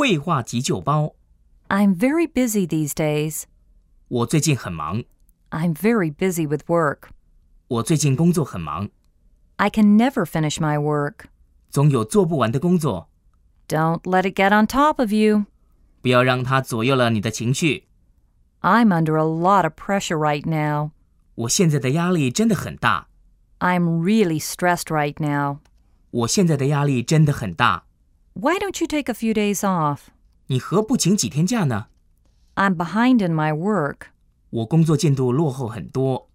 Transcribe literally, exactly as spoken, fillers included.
绘画急救包。 I'm very busy these days. 我最近很忙。 I'm very busy with work. 我最近工作很忙。 I can never finish my work. 总有做不完的工作。 Don't let it get on top of you. 不要让它左右了你的情绪。 I'm under a lot of pressure right now. 我现在的压力真的很大。 I'm really stressed right now. 我现在的压力真的很大。 Why don't you take a few days off? 你何不请几天假呢？ I'm behind in my work. 我工作进度落后很多。